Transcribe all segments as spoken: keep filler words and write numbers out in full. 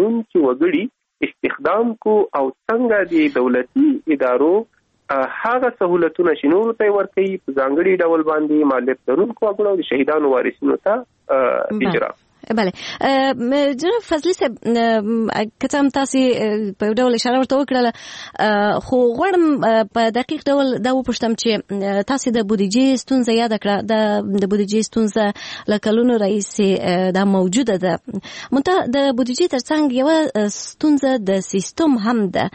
لرونکي وګړي استخدام کو او څنګه د دولتي ادارو هغه سہولتونه چې نورو ته ورکوي په ځانګړي ډول باندې مالیت لرونکو وګړو د شهیدانو وارثینو ته اجرا. بله جناب فضلي صاحب که هم تاسو په یو ډول اشاره ورته وکړله خو غواړم په دقیق ډول دا وپوښتم چې تاسو د بودیجې ستونزه یاد کړه د بودیجې ستونزه له کلونو راهیسې دا موجوده ده منتها د بودیجې ترڅنګ یوه ستونزه د سیستم هم ده.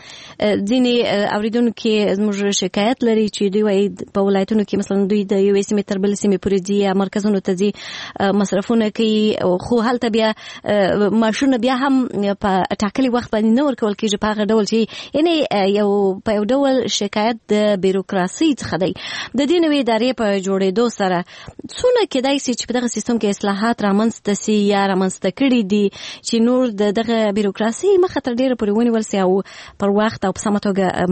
ځینې اوریدونکي زموږ شکایت لري چې دوی وایي په ولایتونو کې مثلا دوی د یوې سیمې تر بلې سیمې پورې ځي یا مرکزونو ته ځي مصرفونه کوي خو هلته بیا ماشونه بیا هم په ټاکلي وخت باندې نه ورکول کېږي په هغه ډول چې یعنې یو په یو ډول شکایت د بیروکراسي څخه دی. د دې نوې ادارې په جوړېدو سره څونه کېدای شي چې په دغه سیستم کې اصلاحات رامنځته سي یا رامنځته کړي دي چې نور د دغه بیروکراسي مخه تر ډېره پورې ونیول سي او پر وخت او په سمه توګه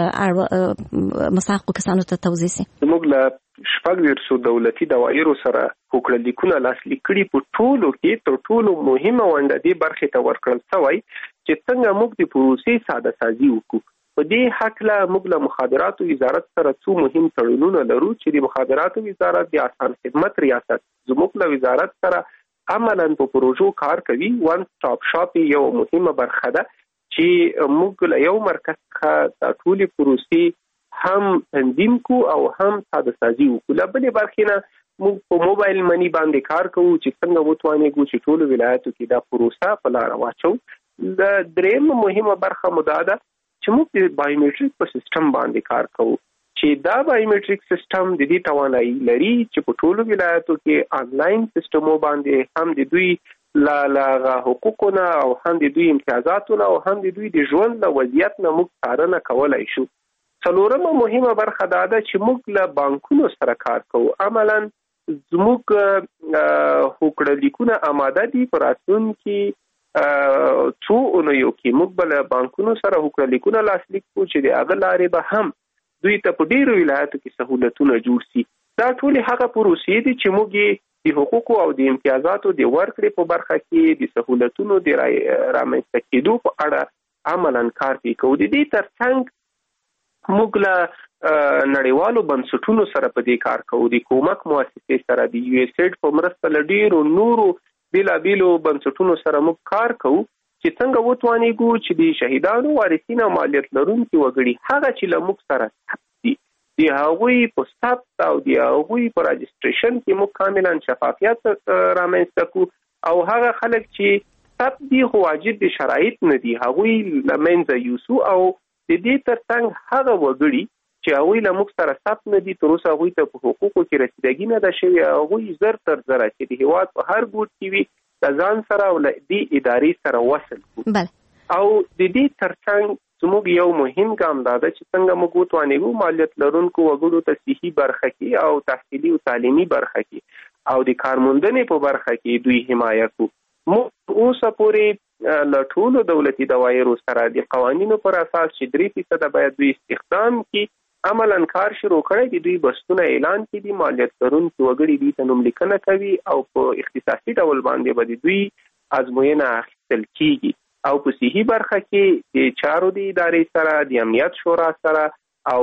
ماشونه مستحقو کسانو ته توزیع سي. زموږ له شپږ دیرشو دولتي دوايرو سره هوکړه لیکونه لاسلیک کړي په ټولو کې تر ټولو مهمه ونډه دې برخې ته ورکړل شوی چې څنګه موږ د پروسې ساده سازي وکړو. په دې حقله موږ له مخابراتو وزارت سره څو مهم تړونونه لرو چې د مخابراتو وزارت د آسان خدمت ریاست زموږ له وزارت سره عملاً په پروژو کار کوي. وان سټاپ شاپ یو مهمه برخه ده چې موږ له یو مرکز څخه د ټولې پروسې هم تنظیم کو او هم ساده سازي وکړو. له بلې برخې نه موږ په موبایل منی باندې کار کوو چې څنګه وتوانېږو چې ټولو ولایتو کې دا پروسه په لاره واچو. د درېیم مهمه برخه مو دا ده چې موږ د بایومټریک په سیستم باندې کار کوو چې دا بایومټریک سیستم د دې توانایي لري چې په ټولو ولایتو کې آنلاین سیستمو باندې هم د دوی لا لا حقوقونه او هم د دوی امتیازاتونه او هم د دوی د ژوند له وضعیت نه موږ څارنه کولای شو. څلورمه مهمه برخه دا ده چې موږ له بانکونو سره کار کوو. عملاً زموږ هوکړه لیکونه آماده دي په راتلونکي څو اونیو کې موږ به له بانکونو سره هوکړه لیکونه لاسلیک کړو چې د هغه لارې به هم دوی ته په ډېرو ولایتو کې سهولتونه جوړ شي. دا ټولې هغه پروسې دي چې موږ د حقوقو او د امتیازاتو د ورکړې په برخه کې د سهولتونو د رامنځته کېدو په اړه عملاً کار کوو. د دې ترڅنګ موږ له نړیوالو بنسټونو سره په دې کار کوو. د کومک مؤسسې سره د یو ایس ایډ په مرسته له ډېرو نورو بېلابېلو بنسټونو سره موږ کار کوو چې څنګه وتوانېږو چې د شهیدانو وارثین او مالیت لرونکي وګړي هغه چې له موږ سره ثبت دي د هغوی په ثبت او د هغوی په راجسټریشن کې موږ کاملا شفافیت رامنځته کړو او هغه خلک چې ثبت دي خو واجب دي شرایط نه دي هغوی له منځه یوسو او د دې ترڅنګ هغه وګړي چې هغوی له موږ سره ثبت نه دي تر اوسه هغوی ته په حقوقو کې رسیدګي نه ده شوې هغوی زر تر زره چې د هېواد په هر ګوټ کې وي د ځان سره او له دې ادارې سره وصل کړو. او د دې ترڅنګ زموږ یو مهم ګام دا ده چې څنګه موږ وتوانېږو مالیت لرونکو وګړو ته صحي برخه کې او تحصیلي او تعلیمي برخه کې او د کارموندنې په برخه کې دوی حمایه کړو. موږ اوسه پورې له ټولو دولتي دوايرو سره د قوانینو پر اساس چې درې فیصده باید دوی استخدام کړي عملاً کار شروع کړی دي. دوی بستونه اعلان کړي دي مالیت لرونکي وګړي دوی ته نوملیکنه کوي او په اختصاصي ډول باندې به دوی ازموینه اخیستل کیږي. او په صحي برخه کې د چارو د ادارې سره د امنیت شورا سره او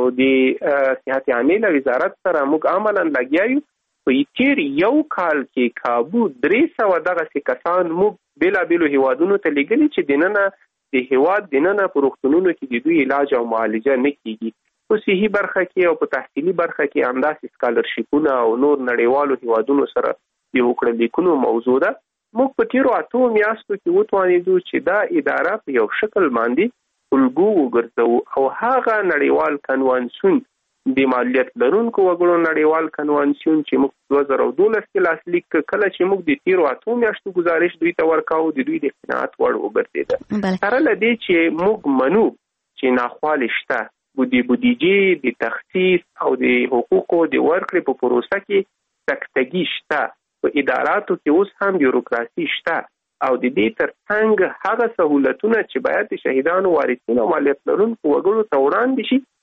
د صحت عامه وزارت سره موږ عملاً لګیا یو. په تیر یو کال کې کابو درې سوه دغسې کسان موږ بېلابېلو هیوادونو ته لیږلي چې دننه د هیواد دننه په روغتونونو کې د دوی علاج او معالجه نه کیږي. په صحي برخه کې او په تحصیلي برخه کې همداسې سکالرشیپونه او نور نړیوالو هیوادونو سره د هوکړه لیکونو موضوع ده. موږ په تیرو اتو میاشتو کې وتوانېدو چې دا اداره په یو شکل باندې الګو وګرځوو او هغه نړیوال کنوانسیون د مالیت لرونکو وګړو نړیوال کنوانسیون چې موږ دوه زره دولس کې لاسلیک کله چې موږ د تیرو اتو میاشتو گزارش دوی ته ورکاو د دوی د قناعت وړ وګرځېده. سره له دې چې موږ منو چې ناخوالې شته د بودیجې د تخصیص او د حقوقو د ورکړې په پروسه کې سکتګي شته په اداراتو کې اوس هم بیوروکراسي شته او د دې ترڅنګ هغه سہولتونه چې باید د شهیدانو وارثینو او مالیت لرونکو وګړو ته وړاندې شي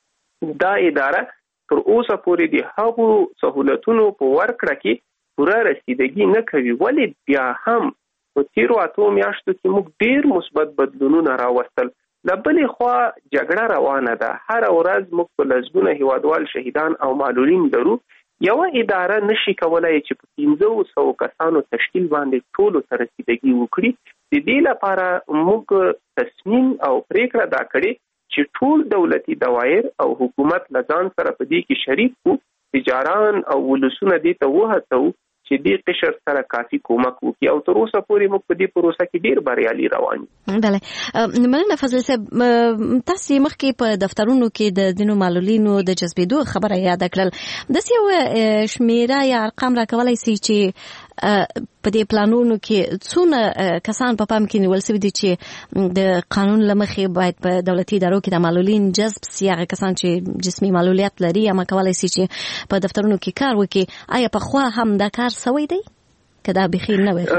دا اداره تر اوسه پورې د هغو سہولتونو په ورکړه کې پوره رسیدګي نه کوي. ولې بیا هم په تیرو اتو میاشتو کې موږ ډیر مثبت بدلونونه راوستل. د بلې خوا جګړه روانه ده، هر ورځ موږ په لسګونه هیوادوال شهیدان او معلولین لرو. یوه اداره نشي کولای چې په پنځه سوه کسانو تشکیل باندې ټولو ته رسیدګي وکړي. د دې لپاره موږ تصمیم او پریکړه دا کړې چې ټول دولتي دوایر او حکومت له ځان سره په دې کې شریک وو، تجاران او ولسونه دې ته وهڅوو چې دې قشر سره کافي کومک وکړي او تر اوسه پورې موږ په دې پروسه کې ډیر بریالي روان یو. بله مننه فضل صاحب، تاسو مخکې په دفترونو کې د ځینو معلولینو د جذبېدو خبره یاد کړل. داسې یو شمیره یا ارقام راکولی سي چې په دې پلانونو کې څونه کسان په پام کې نیول شوي دي چې د قانون له مخې باید په دولتي ادارو کې د معلولین جذب سي، هغه کسان چې جسمي معلولیت لري یا کولی سي چې په دفترونو کې کار وکړي؟ آیا پخوا هم دا کار سوی دی که دا بخیر نه وي؟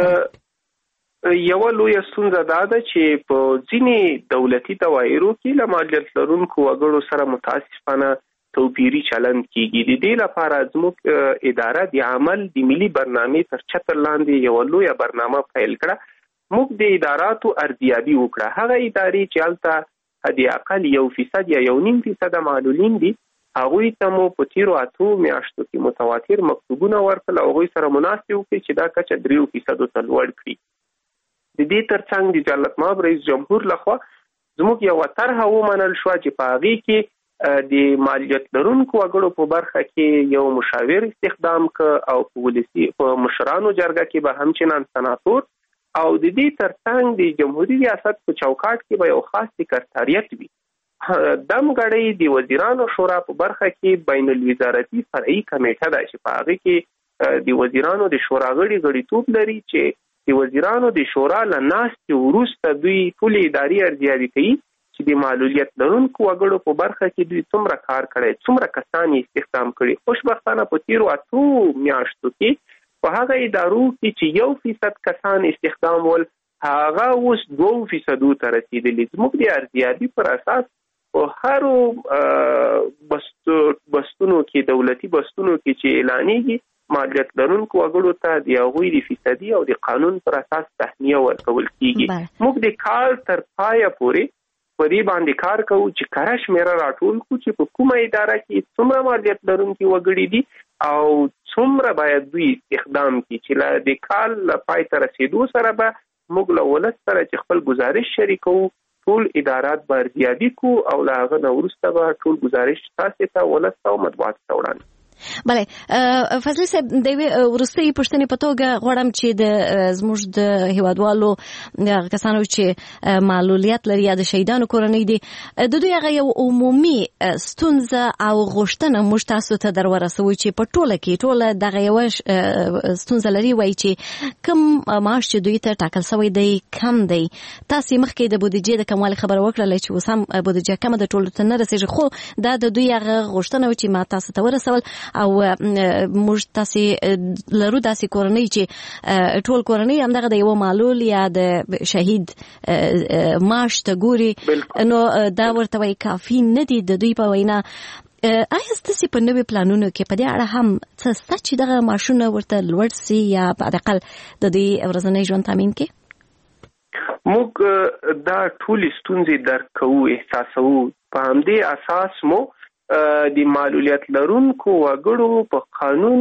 یوه لویه ستونزه دا ده چې په ځینې دولتي دواایرو کې له معلولیت لرونکو وګړو سره متاسفانه توپیری چلند کیږي. د دې لپاره زموږ اداره د عمل د ملي برنامې تر چتر لاندې یو لویه برنامه پیل کړه. موږ د اداراتو ارزیابي وکړه. هغه ادارې چې هلته حد اقل یو فیصد یا یو نیم فیصد معلولین دي، هغوی ته مو په تیرو اتو میاشتو کې متواتر مکتوبونه ورکړل او هغوی سره مناسب وکړي چې دا کچه دریو فیصدو ته لوړ کړي. د دې ترڅنګ د جلالت مآب رئیس جمهور لخوا زموږ یوه طرحه ومنل شوه چې په هغې کې د معلولیت لرونکو وګړو په برخه کې یو مشاور استخدام ک او په ولسی په مشرانو جرګه کې به همچنان سناتور او د دې ترڅنګ د جمهوریت ریاست په چوکاټ کې به یو خاص سکرټریټ وي. دم غړی د وزیرانو شورا په برخه کې بین الوزارتي فرعي کمیټه ده چې په هغه کې د وزیرانو د شورا غړي غړیتوب لري چې د وزیرانو د شورا له ناستې وروسته دوی ټولې ادارې ارزیابي کوي چې د معلولیت لرونکو وګړو په برخه کې دوی څومره کار کړی، څومره کسان یې استخدام کړي. خوشبختانه په تیرو اتو میاشتو کې په هغه ادارو کې چې یو فیصد کسان استخدام ول، هغه اوس دوه فیصدو ته رسیدلي. زموږ د ارزیابي پر اساس په هرو بستونو کې دولتي بستونو کې چې اعلانېږي معلولیت لرونکو وګړو ته د هغوی د فیصدي او د قانون پر اساس تهنیه ورکول کیږي. موږ د کال تر پایه پورې په دې باندې کار کوو چې کره شمیره راټول کړو چې په کومه اداره کې څومره معلولیت لرونکي وګړي دي او څومره باید دوی استخدام کړي چې له د کال له پای ته رسېدو سره به موږ له ولس سره چې خپل گزارش شریکوو، ټول ادارات به ارزیابي کړو او له هغه نه وروسته به ټول گزارش تاسې ته ولس ته او مطبوعاتو ته وړاندې. بله فضل صاحب، د یوې وروستۍ پوښتنې په توګه غواړم چې د زموږ د هیوادوالو د کسانو چې معلولیت لري یا د شهیدانو کورنۍ دي، د دوی هغه یو عمومي ستونزه او غوښتنه موږ تاسو ته در ورسوو چې په ټوله کې ټوله دغه یوه ستونزه لري، وایي چې کم معاش چې دوی ته ټاکل شوی دی کم دی. تاسې مخکې د بودیجې د کموالي خبره وکړله چې اوس هم بودیجه کمه د ټولو ته نه رسېږي، خو دا د دوی هغه غوښتنه و چې ما تاسو ته ورسول او موږ تاسې لرو داسې کورنۍ چې ټول کورنۍ همدغه د یو معلول یا د شهید معاش ته ګوري، نو دا ورته وایي کافي نه دي د دوی په وینا. آیا ستاسې په نوي پلانونو کې په دې اړه هم څه شته چې دغه معاشونه ورته لوړ سي یا په حداقل د دوی ورځنی ژوند تامین کړي؟ موږ دا ټولې ستونزې درک کوو، احساسوو. په همدې اساس مو د معلولیت لرونکو وګړو په قانون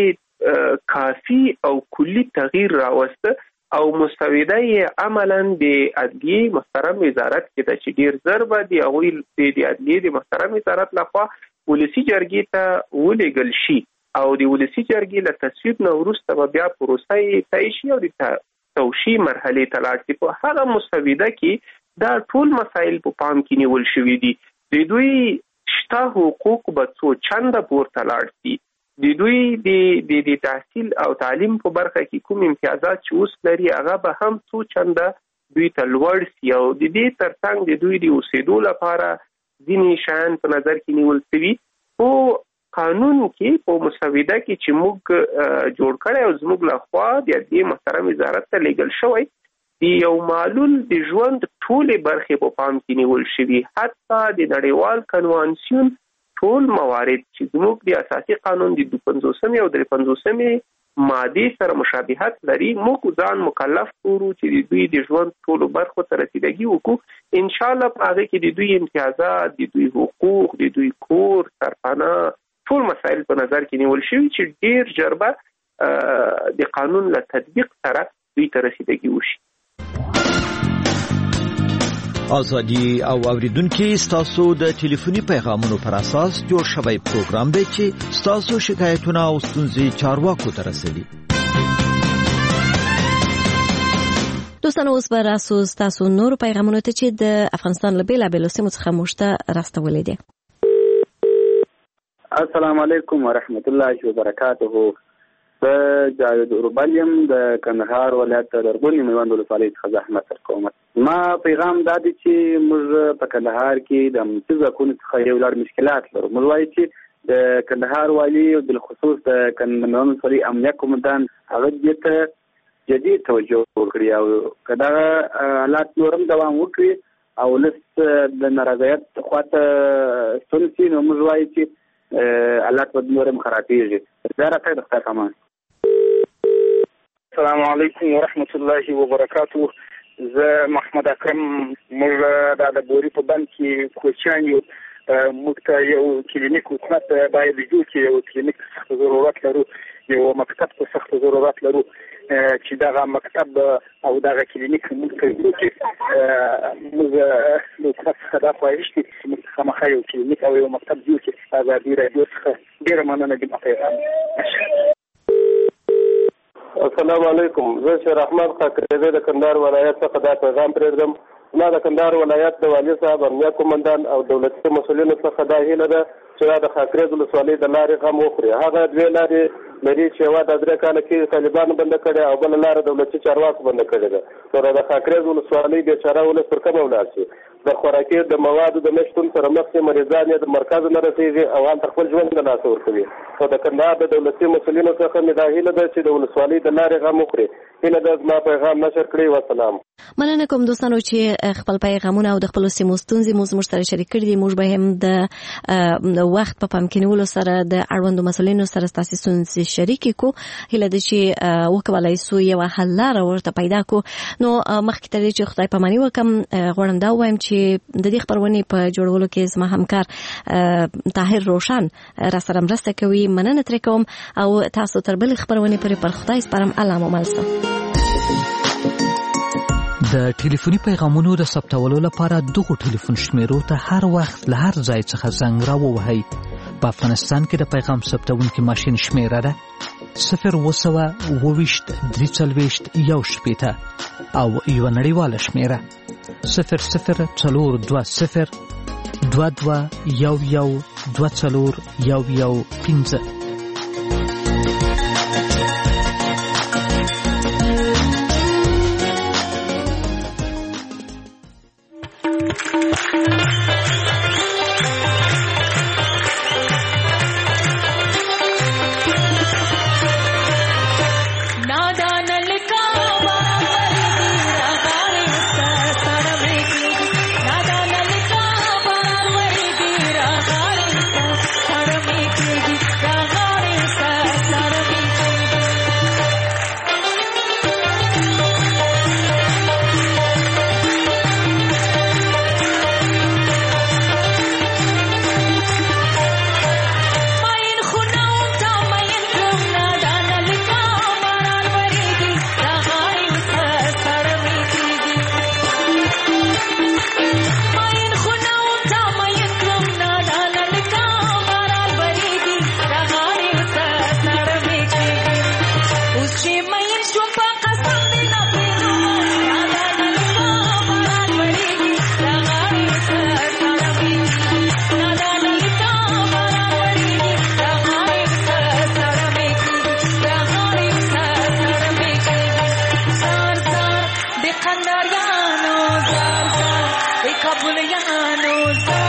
کې کافي او کلی تغییر راوسته او مسوده یې عملاً د عدلیې محترم وزارت کې ده چې ډیر زر به د هغوی د عدلیې د محترم وزارت لخوا ولسي جرګې ته ولېږل شي او د ولسي جرګې له تصویب نه وروسته به بیا پروسه یې طی شي او د توشیح مرحلې ته لاړ شي. په هغه مسوده کې دا ټول مسایل په پام کې نیول شوي دي. د دوی شته حقوق به څو چنده پورته لاړ شي، د دوی د د تحصیل او تعلیم په برخه کې کوم امتیازات چې اوس لري هغه به هم څو چنده دوی ته لوړ شي او د دې ترڅنګ د دوی د اوسېدو لپاره ځینې شیان په نظر کې نیول شوي. په قانون کې په مسوده کې چې موږ جوړ کړی او زموږ لخوا د دې محترم وزارت ته لیږل شوی، د یو معلول د ژوند ټولې برخې په پام کې نیول شوي، حتی د نړیوال کنوانسیون ټول موارد چې زموږ د اساسي قانون د دوه پنځوسمې او درې پنځوسمې ماده سره مشابهت لري، موږ ځان مکلف کړو چې د دوی د ژوند ټولو برخو ته رسیدګي وکړو. ان شاء الله په هغه کې د دوی امتیازات، د دوی حقوق، د دوی کور، سرپناه، ټول مسایل په نظر کې نیول شوي چې ډیر ژر به د قانون له تطبیق سره دوی ته رسیدګي وشي. ازادي او اوریدونکو ستاسو د ټلیفوني پیغامونو پر اساس جوړ شوی پروګرام دی چې ستاسو شکایتونه او ستونزې چارواکو ته رسوي. دوستان اوس به راسو ستاسو نور پیغامونو ته چې د افغانستان له بیلابیلو سیمو څخه موږ ته راستولي دي. السلام علیکم ورحمت الله وبرکاته. د جاوید اوربلیم د کندهار ولایت د دربونی میوند ولسوالۍ څخه زحمت کوم. ما پیغام دا دی چې موږ په کندهار کې د متضرر څخه یو لړ مشکلات لرو. موږ وایو چې د کندهار والی او بالخصوص د کندهار ولسوالۍ امنیه قومندان هغه دې ته جدي توجه وکړي او کدا حالات نورم دوام وکړي او لست د نارضایت خواته ستونزې نو موږ وایو چې حالات په نورم خرابېږي. دا راته د خپل کمان. السلام علیکم ورحمت الله وبرکاته. زه محمد اکرم، موږ د بوري په بند کې کوچان یو، موږ ته یو کلینیک حکومت باید جوړ کړي، یو کلینیک ضرورت لرو، یو مکتب ته سخت ضرورت لرو چې دغه مکتب او دغه کلینیک موږ ته جوړ کړي. موږ د حکومت څخه دا خواهش کوي چې موږ خامخا یو کلینیک او یو مکتب جوړ کړي. ازادي راډیو څخه ډېره مننه د پیغام. السلام علیکم. زه شیر احمد خاکریزی د کندهار ولایت څخه دا پیغام پرېږدم. ما د کندهار ولایت د والي صاحب، امنیه قومندان او دولتي مسؤلینو څخه دا هیله ده چې دا د خاکریز ولسوالۍ د لارې غم وخوري. هغه دوې لارې لري چې یوه د درې کاله کې طالبانو بنده کړې او بله لاره دولتي چارواکو بنده کړې ده. نو د خاکریز ولسوالۍ بېچاره ولس پر کومه ولاړ شي؟ د خوراکي د موادو د نشتون سره مخ شي، مریضان یې د مرکز نه رسېږي او هلته خپل ژوند له لاسه ورکوي. نو د کندهار د دولتي مسؤلینو څخه مې دا هیله ده چې د ولسوالۍ د لارې غم وخوري. هیله ده زما پیغام نشر کړئ. وسلام. مننه کوم دوستانو چې خپل پیغامونه او د خپل سیمو ستونزې موږ سره شریک کړي دي. موږ به هم د وخت په پام کې نیولو سره د اړوندو مسؤلینو سره ستاسو ستونزې شریکې کو. هیله ده چې وکولای سو یو حل لاره ورته پیدا کو. نو مخکې تر دې چې خدای پاماني وکم، غواړم دا وایم چې د دې خبرونې په جوړولو کې زما همکار طاهر روشن را سره مرسته کوي. مننه ترې کوم او تاسو تر بل خبرونې پرې پر خدای سپارم. الله مو مل شه. د ټلیفوني پیغامونو د ثبتولو لپاره دغه ټلیفون شمیرو ته هر وخت له هر ځای څخه زنګ راووهئ. په افغانستان کې د پیغام ثبتونکي ماشین شمیره ده صفر اووه سوه اووه ویشت درې څلوېښت یو شپېته او یوه نړیواله شمیره صفر صفر څلور دوه صفر دوه دوه یو یو دوه څلور یو یو پنځه. Kabuliano,